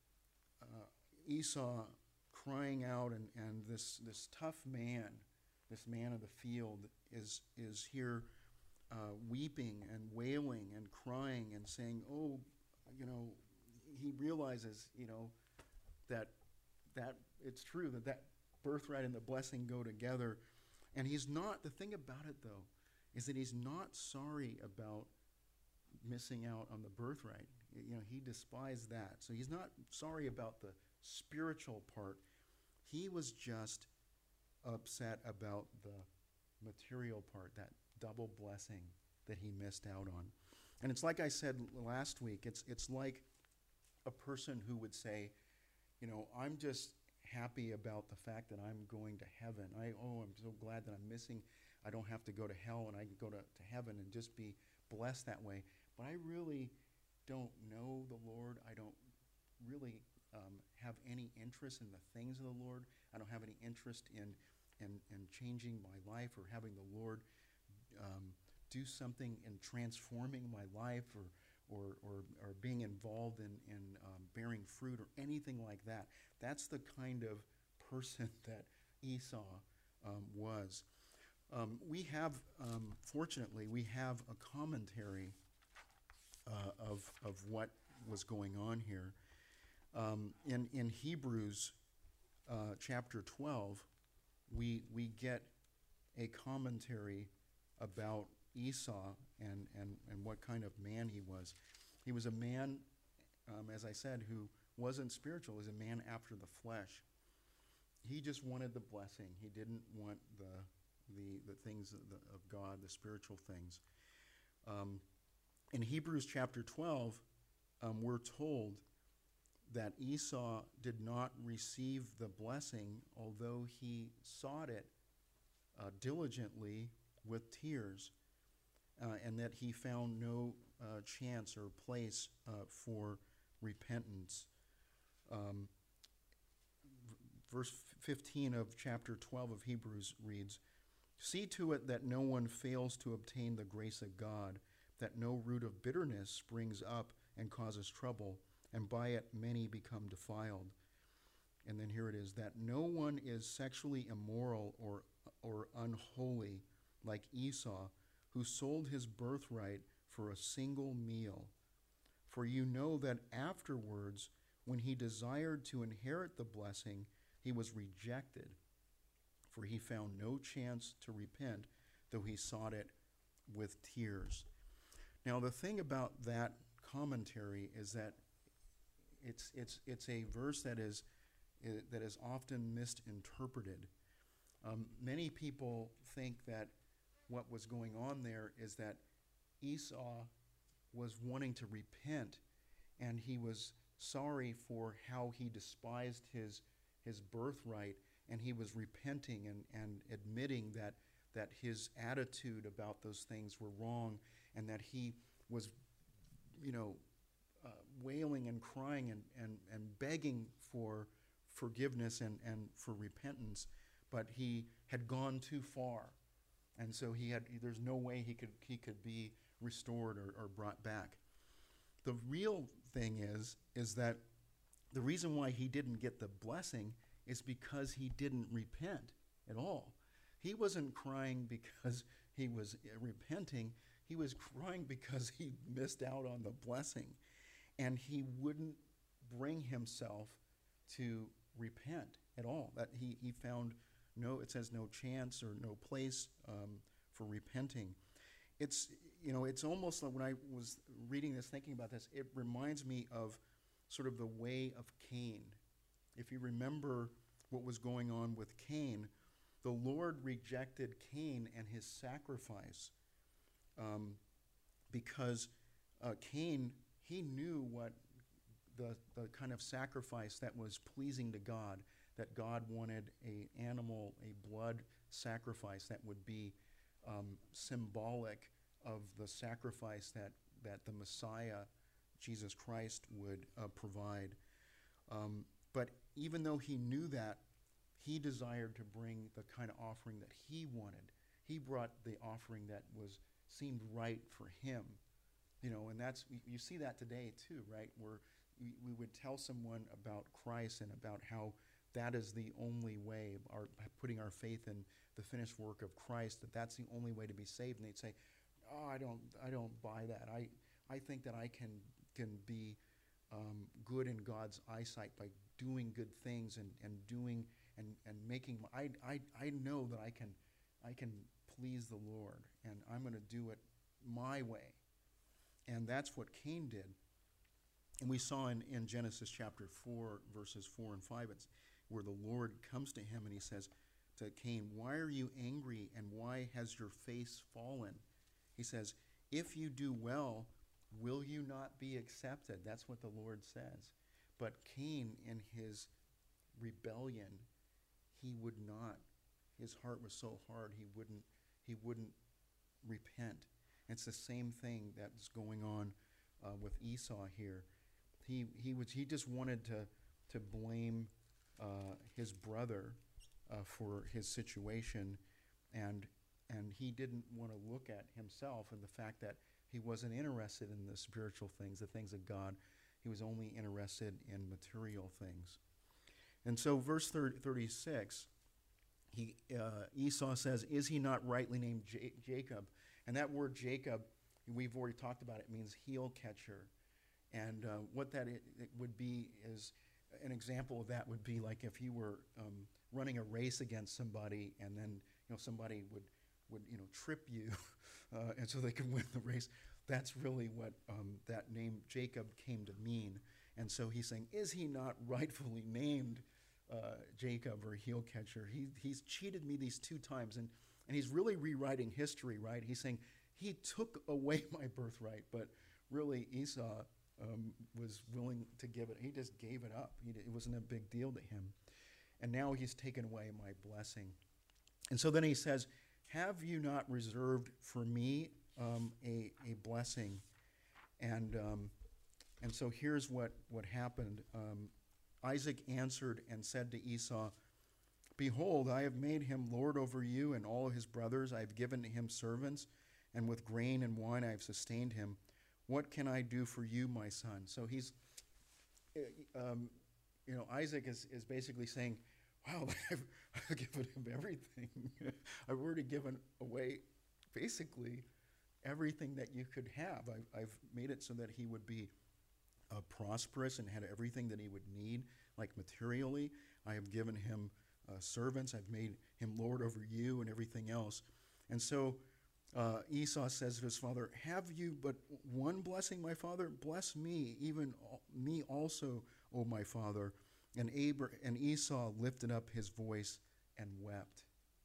uh, Esau crying out, and, and this, this tough man, this man of the field, is, is here uh, weeping and wailing and crying and saying, oh, you know, he realizes, you know, that that it's true that that birthright and the blessing go together. And he's not, the thing about it though, is that he's not sorry about missing out on the birthright. You know, he despised that. So he's not sorry about the spiritual part. He was just upset about the material part, that double blessing that he missed out on. And it's like I said last week, it's it's like a person who would say, you know, I'm just happy about the fact that I'm going to heaven. I oh, I'm so glad that I'm missing. I don't have to go to hell, and I can go to, to heaven and just be blessed that way. But I really don't know the Lord. I don't really um, have any interest in the things of the Lord. I don't have any interest in in, in changing my life or having the Lord um, do something in transforming my life, or or or, or being involved in, in um, bearing fruit or anything like that. That's the kind of person that Esau um, was. Um, we have, um, fortunately, we have a commentary uh, of of what was going on here. Um, in in Hebrews uh, chapter twelve, we we get a commentary about Esau and, and, and what kind of man he was. He was a man, um, as I said, who wasn't spiritual. He was a man after the flesh. He just wanted the blessing. He didn't want the the, the things of, the, of God, the spiritual things. Um, in Hebrews chapter twelve, um, we're told that Esau did not receive the blessing, although he sought it uh, diligently with tears. Uh, and that he found no uh, chance or place uh, for repentance. Um, v- verse fifteen of chapter twelve of Hebrews reads, see to it that no one fails to obtain the grace of God, that no root of bitterness springs up and causes trouble, and by it many become defiled. And then here it is, that no one is sexually immoral or, or unholy like Esau, who sold his birthright for a single meal. For you know that afterwards, when he desired to inherit the blessing, he was rejected, for he found no chance to repent, though he sought it with tears. Now, the thing about that commentary is that it's it's it's a verse that is that is often misinterpreted. Um, many people think that what was going on there is that Esau was wanting to repent, and he was sorry for how he despised his his birthright, and he was repenting and, and admitting that that his attitude about those things were wrong, and that he was, you know, uh, wailing and crying and, and, and begging for forgiveness and, and for repentance, but he had gone too far. And so he had, there's no way he could, he could be restored or, or brought back. The real thing is, is that the reason why he didn't get the blessing is because he didn't repent at all. He wasn't crying because he was repenting. He was crying because he missed out on the blessing. And he wouldn't bring himself to repent at all. That he, he found no, it says no chance or no place um, for repenting. It's, you know, it's almost like when I was reading this, thinking about this, it reminds me of sort of the way of Cain. If you remember what was going on with Cain, the Lord rejected Cain and his sacrifice um, because uh, Cain, he knew what the, the kind of sacrifice that was pleasing to God, that God wanted an animal, a blood sacrifice that would be um, symbolic of the sacrifice that, that the Messiah, Jesus Christ, would uh, provide. Um, but even though he knew that, he desired to bring the kind of offering that he wanted. He brought the offering that was seemed right for him, you know, and that's, you see that today too, right? Where we, we would tell someone about Christ and about how that is the only way, our, putting our faith in the finished work of Christ, that that's the only way to be saved. And they'd say, oh, I don't, I don't buy that. I, I think that I can, can be um, good in God's eyesight by doing good things and, and doing and, and making, I, I, I know that I can, I can please the Lord, and I'm going to do it my way. And that's what Cain did. And we saw in, in Genesis chapter four, verses four and five, it's where the Lord comes to him and he says to Cain, why are you angry and why has your face fallen? He says, if you do well, will you not be accepted? That's what the Lord says. But Cain, in his rebellion, he would not. His heart was so hard, he wouldn't, he wouldn't repent. It's the same thing that's going on uh, with Esau here. He, he, was, he just wanted to, to blame uh, his brother uh, for his situation, and, and he didn't want to look at himself and the fact that he wasn't interested in the spiritual things, the things of God. He was only interested in material things. And so verse thirty-six, he, uh, Esau says, is he not rightly named J- Jacob? And that word Jacob, we've already talked about it, means heel catcher. And uh, what that it, it would be is, an example of that would be like if you were um, running a race against somebody, and then you know somebody would, would you know trip you, uh, and so they could win the race. That's really what um, that name Jacob came to mean. And so he's saying, is he not rightfully named uh, Jacob or heel catcher? He, he's cheated me these two times. And, and he's really rewriting history, right? He's saying, he took away my birthright, but really Esau um, was willing to give it. He just gave it up. He, it wasn't a big deal to him. And now he's taken away my blessing. And so then he says, have you not reserved for me um, a, a blessing? And... Um, And so here's what, what happened. Um, Isaac answered and said to Esau, behold, I have made him lord over you and all his brothers. I have given him servants, and with grain and wine I have sustained him. What can I do for you, my son? So he's, um, you know, Isaac is, is basically saying, wow, I've, I've given him everything. I've already given away basically everything that you could have. I've, I've made it so that he would be Uh, prosperous and had everything that he would need, like materially. I have given him uh, servants. I've made him lord over you and everything else. And so uh, Esau says to his father, have you but one blessing, my father? Bless me, even me also, O my father. And, Abra- and Esau lifted up his voice and wept.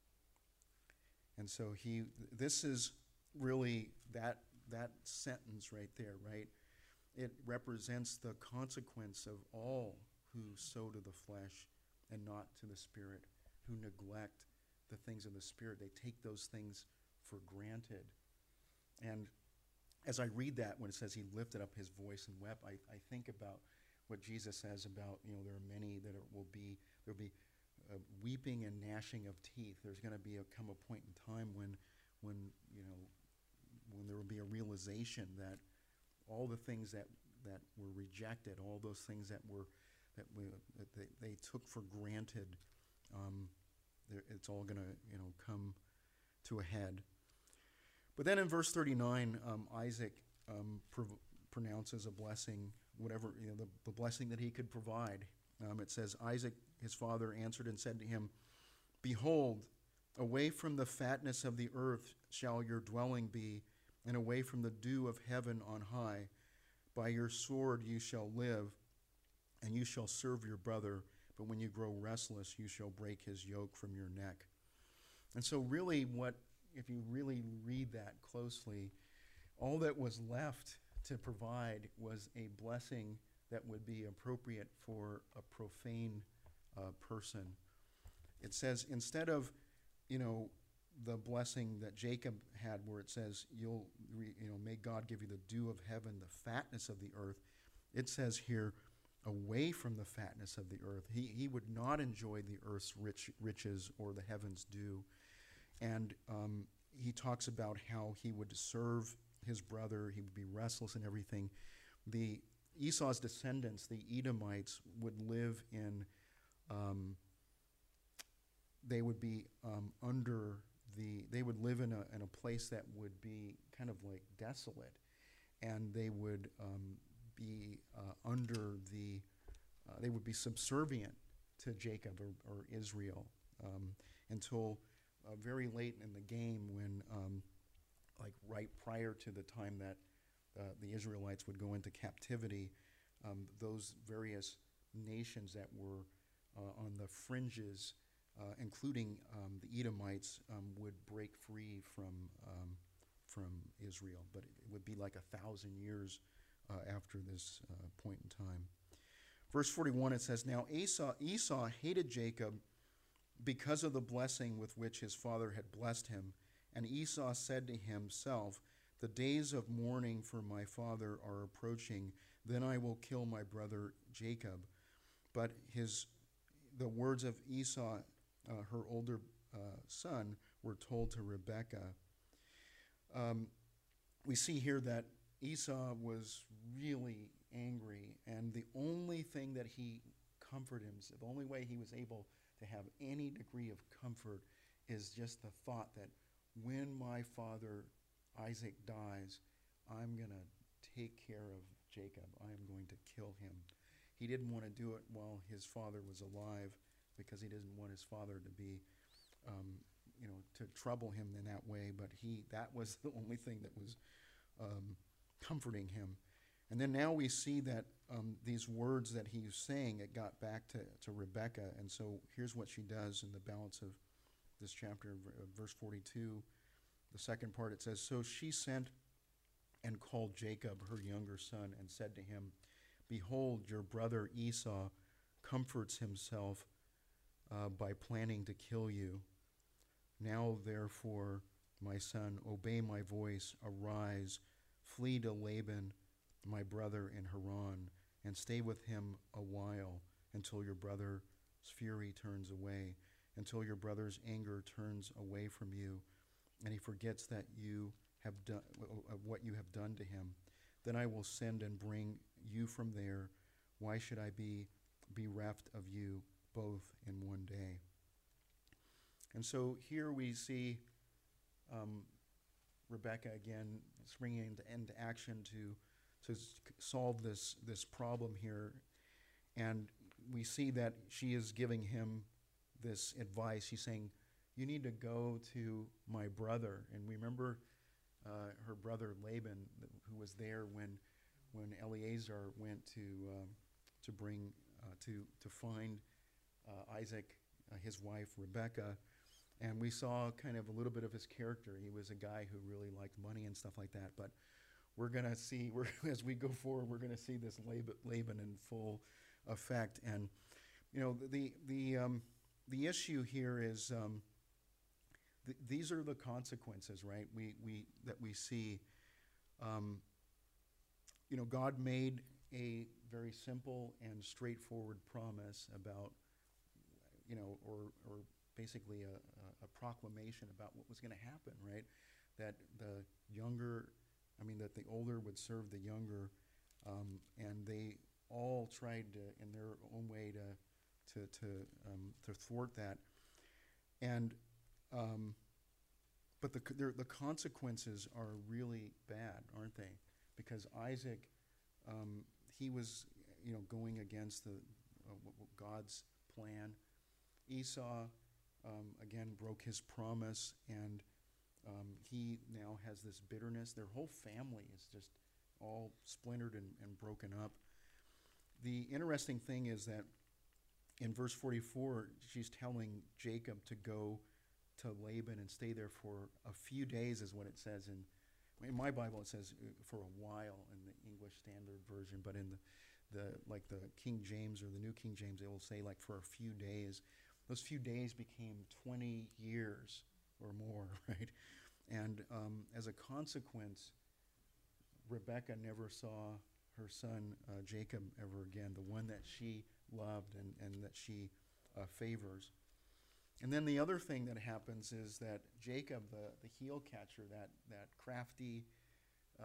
And so he, this is really that that sentence right there, right? It represents the consequence of all who sow to the flesh and not to the Spirit, who neglect the things of the Spirit. They take those things for granted. And as I read that, when it says he lifted up his voice and wept, I, I think about what Jesus says about, you know, there are many that are, will be, there will be uh, weeping and gnashing of teeth. There's going to be a, come a point in time when, when, you know, when there will be a realization that all the things that, that were rejected, all those things that were, that, we, that they, they took for granted, um, it's all going to, you know, come to a head. But then in verse thirty-nine, um, Isaac um, prov- pronounces a blessing, whatever, you know, the, the blessing that he could provide. Um, it says, Isaac, his father, answered and said to him, Behold, away from the fatness of the earth shall your dwelling be, and away from the dew of heaven on high. By your sword you shall live, and you shall serve your brother, but when you grow restless, you shall break his yoke from your neck. And so really what, if you really read that closely, all that was left to provide was a blessing that would be appropriate for a profane uh, person. It says, instead of, you know, the blessing that Jacob had where it says, you'll, re, you know, may God give you the dew of heaven, the fatness of the earth, it says here, away from the fatness of the earth. He, he would not enjoy the earth's rich, riches or the heaven's dew. And um, he talks about how he would serve his brother, he would be restless and everything. The Esau's descendants, the Edomites, would live in, um, they would be um, under the, they would live in a, in a place that would be kind of like desolate. And they would um, be uh, under the, uh, they would be subservient to Jacob or, or Israel um, until uh, very late in the game when, um, like right prior to the time that uh, the Israelites would go into captivity, um, those various nations that were uh, on the fringes, uh, including um, the Edomites, um, would break free from um, from Israel. But it would be like a thousand years uh, after this uh, point in time. Verse forty-one, it says, Now Esau, Esau hated Jacob because of the blessing with which his father had blessed him. And Esau said to himself, The days of mourning for my father are approaching. Then I will kill my brother Jacob. But his, the words of Esau, uh, her older uh, son, were told to Rebekah. Um, we see here that Esau was really angry, and the only thing that he comforted himself, the only way he was able to have any degree of comfort is just the thought that when my father Isaac dies, I'm going to take care of Jacob. I am going to kill him. He didn't want to do it while his father was alive because he didn't want his father to be, um, you know, to trouble him in that way. But he, that was the only thing that was um, comforting him. And then now we see that um, these words that he's saying, it got back to, to Rebekah. And so here's what she does in the balance of this chapter, verse forty-two. The second part, it says, So she sent and called Jacob, her younger son, and said to him, Behold, your brother Esau comforts himself uh, by planning to kill you. Now, therefore, my son, obey my voice, arise, flee to Laban, my brother in Haran, and stay with him a while until your brother's fury turns away, until your brother's anger turns away from you, and he forgets that you have done uh, what you have done to him. Then I will send and bring you from there. Why should I be bereft of you both in one day? And so here we see um, Rebekah again springing into, into action to to solve this this problem here, and we see that she is giving him this advice. She's saying, you need to go to my brother. And we remember uh, her brother Laban, who was there when when Eliezer went to um, to bring uh, to to find uh, Isaac, uh, his wife Rebekah. And we saw kind of a little bit of his character. He was a guy who really liked money and stuff like that. But we're going to see, we're, as we go forward, we're going to see this Laban, Laban in full effect. And, you know, the the um, the issue here is um, th- these are the consequences, right? We we that we see. Um, you know, God made a very simple and straightforward promise about, you know, or or basically a, a, a proclamation about what was going to happen, right? That the younger, I mean, that the older would serve the younger, um, and they all tried to, in their own way, to to to um, to thwart that, and um, but the the consequences are really bad, aren't they? Because Isaac, um, he was, you know, going against the uh, God's plan. Esau, um, again, broke his promise, and um, he now has this bitterness. Their whole family is just all splintered and, and broken up. The interesting thing is that in verse forty-four, she's telling Jacob to go to Laban and stay there for a few days, is what it says in in my Bible. It says uh, for a while in the English Standard Version, but in the, the like the King James or the New King James, it will say like for a few days. Those few days became twenty years or more, right? And um, as a consequence, Rebekah never saw her son uh, Jacob ever again, the one that she loved and, and that she uh, favors. And then the other thing that happens is that Jacob, the, the heel catcher, that, that crafty uh,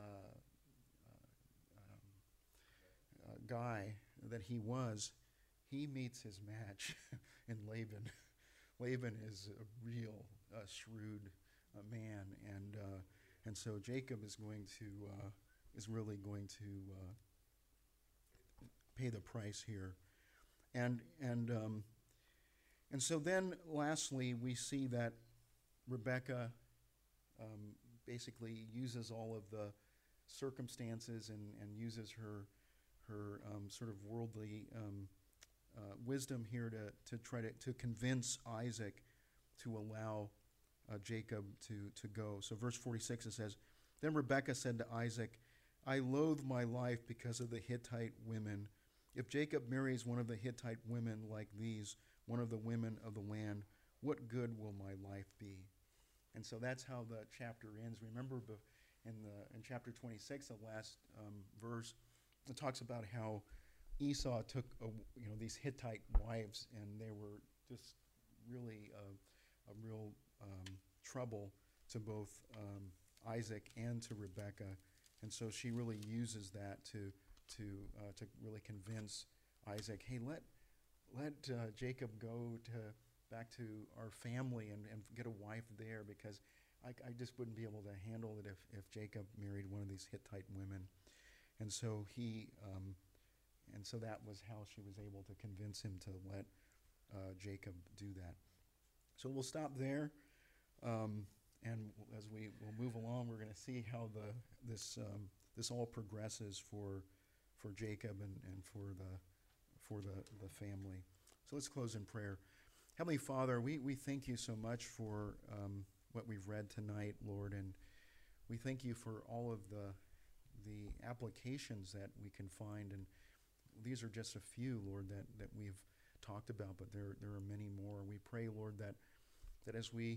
uh, um, uh, guy that he was, he meets his match in Laban. Laban is a real uh, shrewd uh, man, and uh, and so Jacob is going to uh, is really going to uh, pay the price here, and and um, and so then lastly we see that Rebekah um, basically uses all of the circumstances and, and uses her her um, sort of worldly um, uh, wisdom here to to try to to convince Isaac to allow uh, Jacob to to go. So verse forty-six, it says, "Then Rebekah said to Isaac, I loathe my life because of the Hittite women. If Jacob marries one of the Hittite women like these, one of the women of the land, what good will my life be?" And so that's how the chapter ends. Remember, in the in chapter twenty-six, the last um, verse, it talks about how Esau took a, you know these Hittite wives, and they were just really a, a real um, trouble to both um, Isaac and to Rebekah. And so she really uses that to to uh, to really convince Isaac, hey, let let uh, Jacob go to back to our family and, and get a wife there, because I, I just wouldn't be able to handle it if, if Jacob married one of these Hittite women. And so he um, and so that was how she was able to convince him to let uh, Jacob do that. So we'll stop there. Um, And as we will move along, we're going to see how the this um, this all progresses for for Jacob and, and for the for the, the family. So let's close in prayer. Heavenly Father, we, we thank you so much for um, what we've read tonight, Lord, and we thank you for all of the the applications that we can find. And these are just a few, Lord, that, that we've talked about, but there there are many more. We pray, Lord, that that as we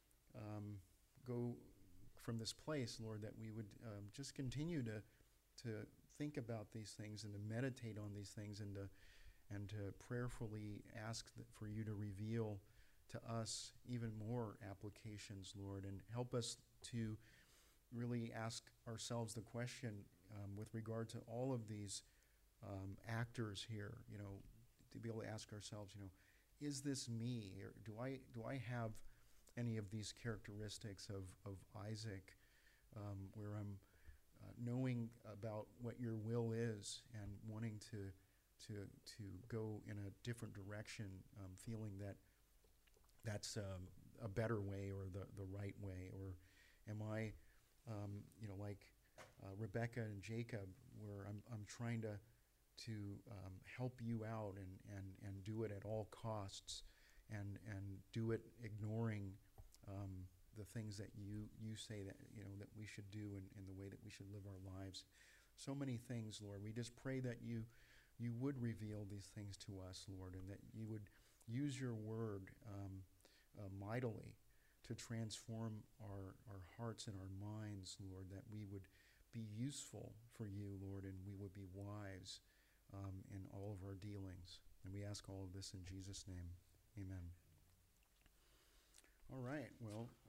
um, go from this place, Lord, that we would um, just continue to to think about these things and to meditate on these things and to and to prayerfully ask that for you to reveal to us even more applications, Lord, and help us to really ask ourselves the question um, with regard to all of these um, actors here, you know, to be able to ask ourselves, you know, is this me, or do I do I have any of these characteristics of, of Isaac, um, where I'm uh, knowing about what your will is and wanting to to to go in a different direction, um, feeling that that's um, a better way or the, the right way, or am I, um, you know, like uh, Rebekah and Jacob, where I'm I'm trying to to um, help you out and, and, and do it at all costs, and and do it ignoring Um, the things that you you say that you know that we should do, and, and the way that we should live our lives. So many things, Lord. We just pray that you you would reveal these things to us, Lord, and that you would use your word um, uh, mightily to transform our, our hearts and our minds, Lord, that we would be useful for you, Lord, and we would be wise um, in all of our dealings. And we ask all of this in Jesus' name. Amen. All right, well,